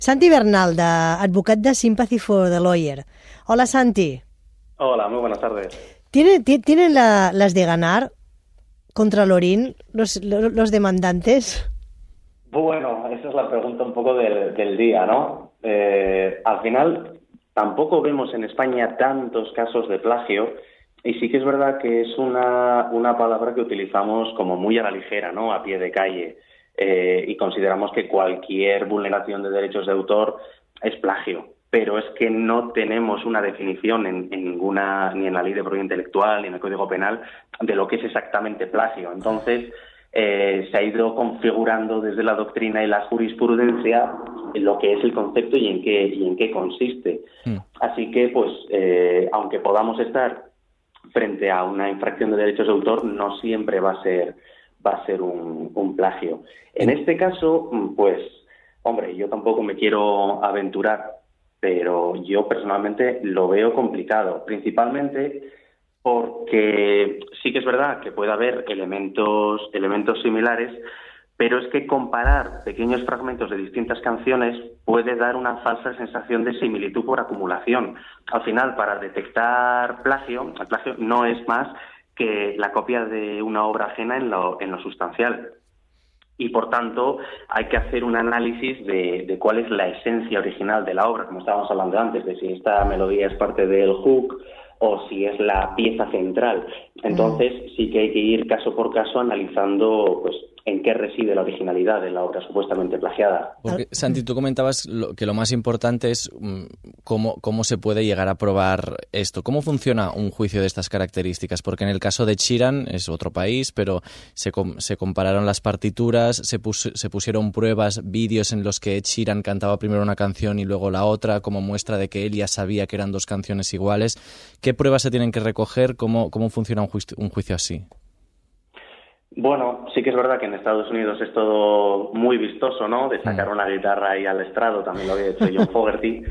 Santi Bernal, advocat de Sympathy for the Lawyer. Hola, Santi. Hola, muy buenas tardes. ¿Tienen las de ganar contra Lorin los demandantes? Bueno, esa es la pregunta un poco del día, ¿no? Al final, tampoco vemos en España tantos casos de plagio, y sí que es verdad que es una palabra que utilizamos como muy a la ligera, ¿no? A pie de calle, y consideramos que cualquier vulneración de derechos de autor es plagio. Pero es que no tenemos una definición en ninguna, ni en la Ley de Propiedad Intelectual, ni en el Código Penal, de lo que es exactamente plagio. Entonces, se ha ido configurando desde la doctrina y la jurisprudencia lo que es el concepto y en qué consiste. Así que, pues, aunque podamos estar frente a una infracción de derechos de autor, no siempre va a ser un plagio. En este caso, pues, hombre, yo tampoco me quiero aventurar, pero yo personalmente lo veo complicado, principalmente porque sí que es verdad que puede haber elementos similares, pero es que comparar pequeños fragmentos de distintas canciones puede dar una falsa sensación de similitud por acumulación. Al final, para detectar plagio, el plagio no es más que la copia de una obra ajena en lo sustancial. Y, por tanto, hay que hacer un análisis de cuál es la esencia original de la obra, como estábamos hablando antes, de si esta melodía es parte del hook o si es la pieza central. Entonces, sí que hay que ir caso por caso analizando, pues, en qué reside la originalidad de la obra supuestamente plagiada. Porque, Santi, tú comentabas que lo más importante es cómo se puede llegar a probar esto. ¿Cómo funciona un juicio de estas características? Porque en el caso de Sheeran es otro país, pero se compararon las partituras, se pusieron pruebas, vídeos en los que Ed Sheeran cantaba primero una canción y luego la otra, como muestra de que él ya sabía que eran dos canciones iguales. ¿Qué pruebas se tienen que recoger? ¿Cómo funciona un juicio así? Bueno, sí que es verdad que en Estados Unidos es todo muy vistoso, ¿no? De sacar una guitarra ahí al estrado, también lo había hecho John Fogerty.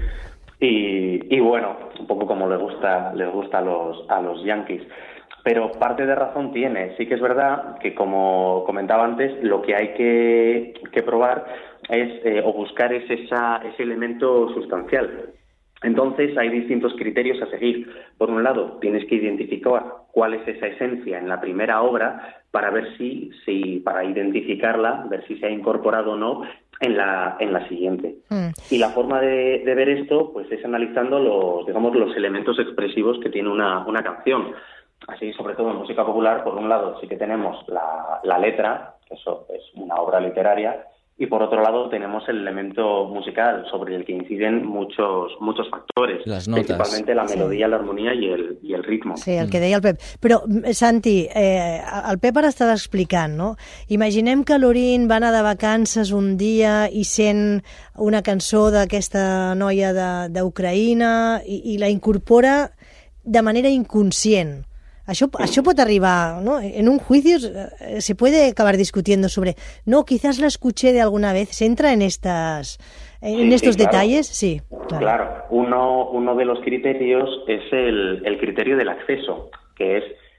Y bueno, un poco como les gusta a los Yankees. Pero parte de razón tiene. Sí que es verdad que, como comentaba antes, lo que hay que probar es o buscar ese elemento sustancial. Entonces, hay distintos criterios a seguir. Por un lado, tienes que identificar cuál es esa esencia en la primera obra para ver para identificarla, ver si se ha incorporado o no en la siguiente. Y la forma de ver esto, pues, es analizando los elementos expresivos que tiene una canción. Así, sobre todo en música popular, por un lado sí que tenemos la letra, que eso es una obra literaria, y por otro lado tenemos el elemento musical, sobre el que inciden muchos factores, las notas, principalmente la melodía, la armonia i el ritme. Sí, el que deia el Pep. Però, Santi, el Pep ara estava explicant, no? Imaginem que l'Orin va anar de vacances un dia i sent una cançó d'aquesta noia d'Ucraïna i la incorpora de manera inconscient. Això pot arribar, ¿no? En un juicio se puede acabar discutiendo sobre, no, quizás la escuché de alguna vez. ¿Se entra en estos detalles? Sí, claro. Uno de los criterios es el criterio del acceso, que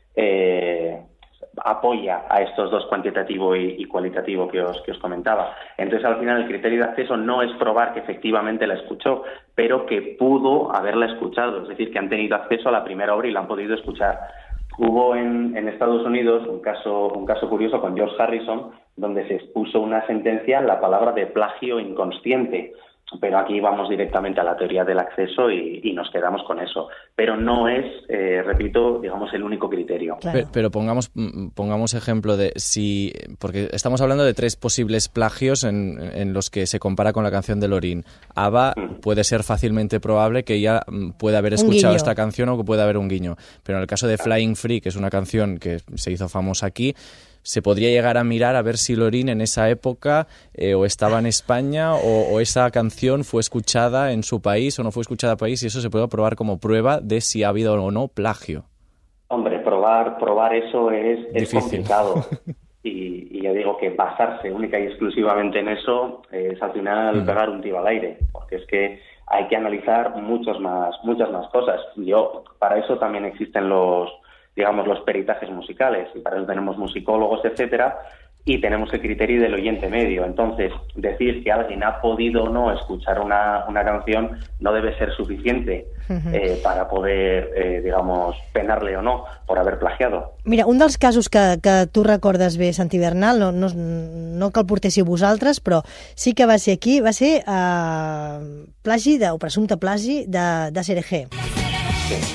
es apoya a estos dos, cuantitativo y cualitativo, que os comentaba. Entonces, al final, el criterio de acceso no es probar que efectivamente la escuchó, pero que pudo haberla escuchado, es decir, que han tenido acceso a la primera obra y la han podido escuchar. Hubo en Estados Unidos un caso curioso con George Harrison, donde se expuso una sentencia en la palabra de plagio inconsciente. Pero aquí vamos directamente a la teoría del acceso y nos quedamos con eso. Pero no es, repito, digamos, el único criterio. Claro. Pero pongamos ejemplo de si... Porque estamos hablando de 3 posibles plagios en los que se compara con la canción de Lorin. ABBA puede ser fácilmente probable que ella pueda haber escuchado esta canción o que pueda haber un guiño. Pero en el caso de Flying Free, que es una canción que se hizo famosa aquí, se podría llegar a mirar a ver si Lorin en esa época o estaba en España o esa canción fue escuchada en su país o no fue escuchada en su país, y eso se puede probar como prueba de si ha habido o no plagio. Hombre, probar eso es complicado. Y ya digo que basarse única y exclusivamente en eso es al final pegar un tiro al aire, porque es que hay que analizar muchas más cosas. Para eso también existen los peritajes musicales, y para eso tenemos musicólogos, etcétera, y tenemos el criterio del oyente medio. Entonces, decir que alguien ha podido o no escuchar una canción no debe ser suficiente para poder, digamos, penarle o no por haver plagiado. Mira, un dels casos que tu recordes bé, Santi Bernal, no que el portéssiu vosaltres, però sí que va ser aquí, va ser plagi, o presumpte plagi, de CRG. Sí.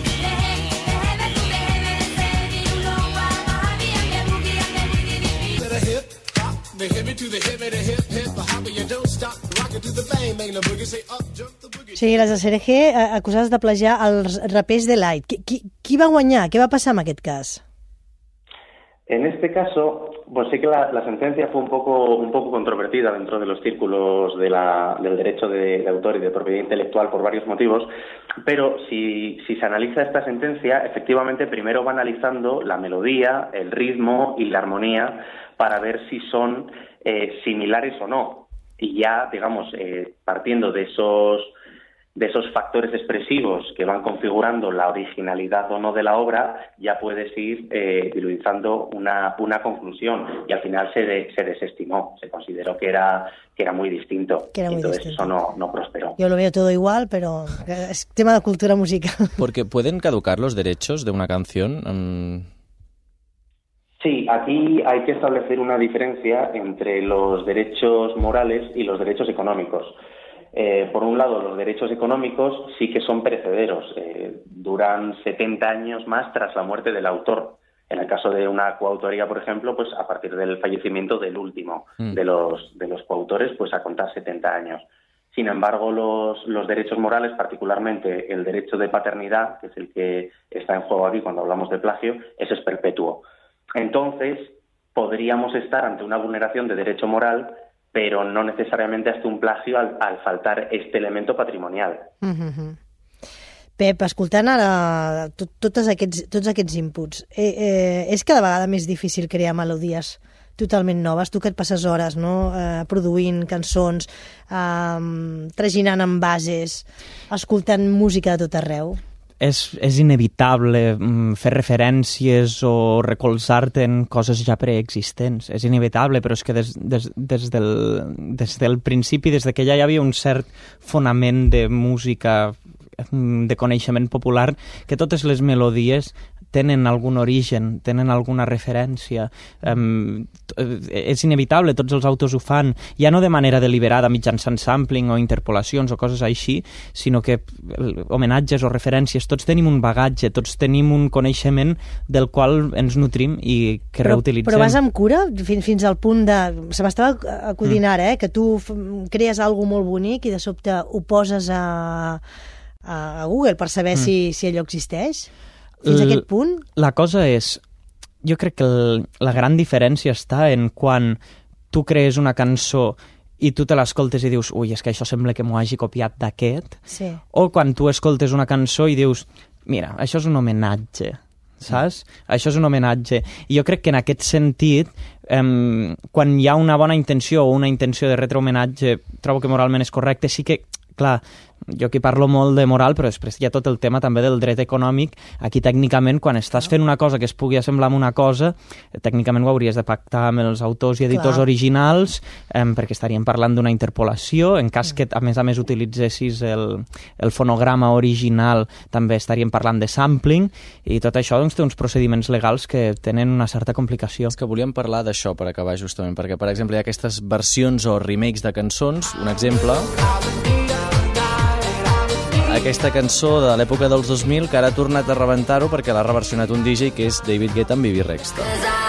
Sí, les de CRG acusades de plagiar els rapers de Light. Qui va guanyar? Què va passar en aquest cas? En este caso, pues sí que la sentencia fue un poco controvertida dentro de los círculos del derecho de autor y de propiedad intelectual por varios motivos, pero si se analiza esta sentencia, efectivamente primero va analizando la melodía, el ritmo y la armonía para ver si son similares o no. Y ya, digamos, partiendo de esos factores expresivos que van configurando la originalidad o no de la obra, ya puedes ir dilucidando una conclusión, y al final se desestimó, se consideró que era muy distinto. Entonces eso no prosperó. Yo lo veo todo igual, pero es tema de cultura musical. Porque ¿pueden caducar los derechos de una canción? Sí, aquí hay que establecer una diferencia entre los derechos morales y los derechos económicos. Por un lado, los derechos económicos sí que son perecederos, duran 70 años más tras la muerte del autor. En el caso de una coautoría, por ejemplo, pues a partir del fallecimiento del último de los coautores, pues a contar 70 años. Sin embargo, los derechos morales, particularmente el derecho de paternidad, que es el que está en juego aquí cuando hablamos de plagio, ese es perpetuo. Entonces, podríamos estar ante una vulneración de derecho moral, però no necessàriament ante un plagio al faltar este elemento patrimonial. Pep, escoltant ara tots aquests inputs, és cada vegada més difícil crear melodies totalment noves? Tu que et passes hores, no? Produint cançons, traginant amb bases, escoltant música de tot arreu. És inevitable fer referències o recolzar-te en coses ja preexistents. És inevitable, però és que des del principi, des que ja hi havia un cert fonament de música, de coneixement popular, que totes les melodies tenen algun origen, tenen alguna referència. És inevitable, tots els autors ho fan, ja no de manera deliberada mitjançant sampling o interpolacions o coses així, sinó que homenatges o referències, tots tenim un bagatge, tots tenim un coneixement del qual ens nutrim i que reutilitzem. Però vas amb cura fins al punt de... Se m'estava acudint ara, que tu crees alguna molt bonic i de sobte ho poses a Google per saber si allò existeix? Fins a aquest punt? La cosa és, jo crec que la gran diferència està en quan tu crees una cançó i tu te l'escoltes i dius, ui, és que això sembla que m'ho hagi copiat d'aquest, sí. O quan tu escoltes una cançó i dius, mira, això és un homenatge, saps? Això és un homenatge. I jo crec que en aquest sentit, quan hi ha una bona intenció o una intenció de retre homenatge, trobo que moralment és correcte, sí que, clar, jo aquí parlo molt de moral, però després hi ha tot el tema també del dret econòmic. Aquí tècnicament, quan estàs fent una cosa que es pugui assemblar a una cosa, tècnicament ho hauries de pactar amb els autors i editors originals, perquè estaríem parlant d'una interpolació. En cas que a més utilitzessis el fonograma original, també estaríem parlant de sampling, i tot això doncs, té uns procediments legals que tenen una certa complicació. És que volíem parlar d'això per acabar justament, perquè per exemple hi ha aquestes versions o remakes de cançons. Un exemple, aquesta cançó de l'època dels 2000, que ara ha tornat a rebentar-ho perquè l'ha reversionat un DJ que és David Guetta amb Bibi Rexha.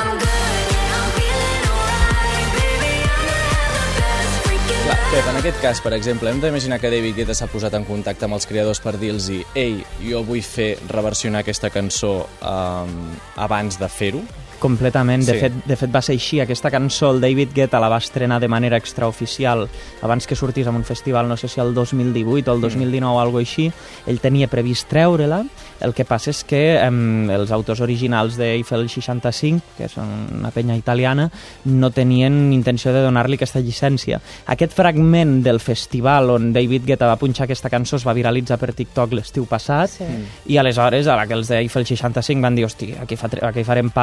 Pep, en aquest cas, per exemple, hem d'imaginar que David Guetta s'ha posat en contacte amb els creadors per dir-los «Ei, jo vull fer reversionar aquesta cançó abans de fer-ho». Completament. De fet va ser així. Aquesta cançó el David Guetta la va estrenar de manera extraoficial abans que sortís en un festival, no sé si el 2018 o el 2019 o alguna cosa així. Ell tenia previst treure-la. El que passa és que els autors originals d'Eiffel 65, que són una penya italiana, no tenien intenció de donar-li aquesta llicència. Aquest fragment del festival on David Guetta va punxar aquesta cançó es va viralitzar per TikTok l'estiu passat, i aleshores, a la que els d'Eiffel 65 van dir, hosti, aquí farem pasta,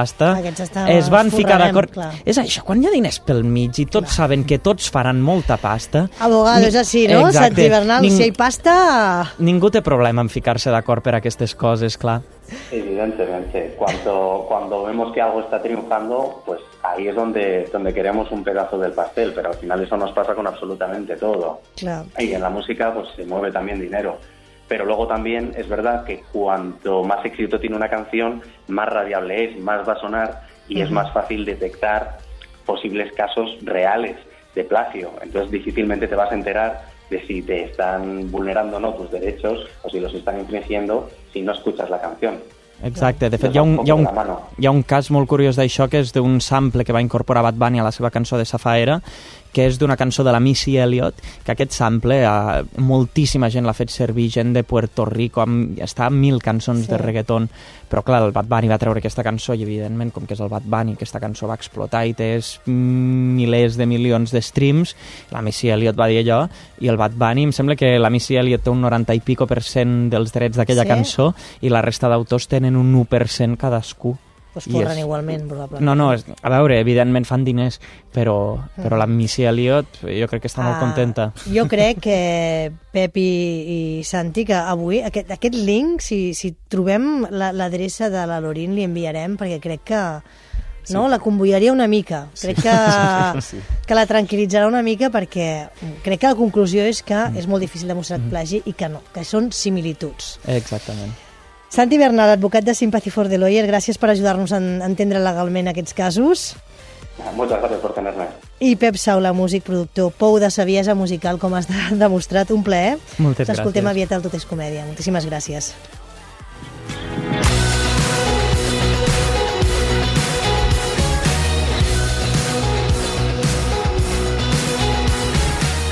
es van ficar d'acord. Clar. És això, quan hi ha diners pel mig i tots saben que tots faran molta pasta... Abogado, és així, no? Exacte. Santi Bernal, si hi ha pasta... Ningú té problema en ficar-se d'acord per aquestes coses, clar. Evidentemente, cuando vemos que algo está triunfando, pues ahí es donde queremos un pedazo del pastel, pero al final eso nos pasa con absolutamente todo. Claro. Y en la música pues se mueve también dinero. Pero luego también es verdad que cuanto más éxito tiene una canción, más radiable es, más va a sonar y es más fácil detectar posibles casos reales de plagio. Entonces difícilmente te vas a enterar de si te están vulnerando o no tus derechos o si los están infringiendo si no escuchas la canción. Exacte, de fet hi ha un cas molt curiós d'això que és d'un sample que va incorporar Bad Bunny a la seva cançó de Safaera, que és d'una cançó de la Missy Elliott, que aquest sample moltíssima gent l'ha fet servir, gent de Puerto Rico, està en 1000 cançons de reggaeton, però clar, el Bad Bunny va treure aquesta cançó i evidentment, com que és el Bad Bunny, aquesta cançó va explotar i té milers de milions de streams, la Missy Elliott va dir allò, i el Bad Bunny, em sembla que la Missy Elliott té un 90 i pico % dels drets d'aquella cançó i la resta d'autors tenen un 1% cadascú. Pues corren igualment, probablement. No, a veure, evidentment fan diners, però la Missy Elliott jo crec que està molt contenta. Jo crec que Pep i Santi, que avui aquest link, si trobem l'adreça de la Lorín, li enviarem, perquè crec que la convoyaria una mica. Crec que la tranquil·litzarà una mica, perquè crec que la conclusió és que és molt difícil demostrar plagi i que no, que són similituds. Exactament. Santi Bernal, advocat de Sympathy for the Lawyer, gràcies per ajudar-nos a entendre legalment aquests casos. Muchas gracias por tenerme. I Pep Saula, músic, productor, pou de saviesa musical, com has demostrat, un plaer. Moltes gràcies. T'escoltem aviat al Tot és Comèdia. Moltíssimes gràcies.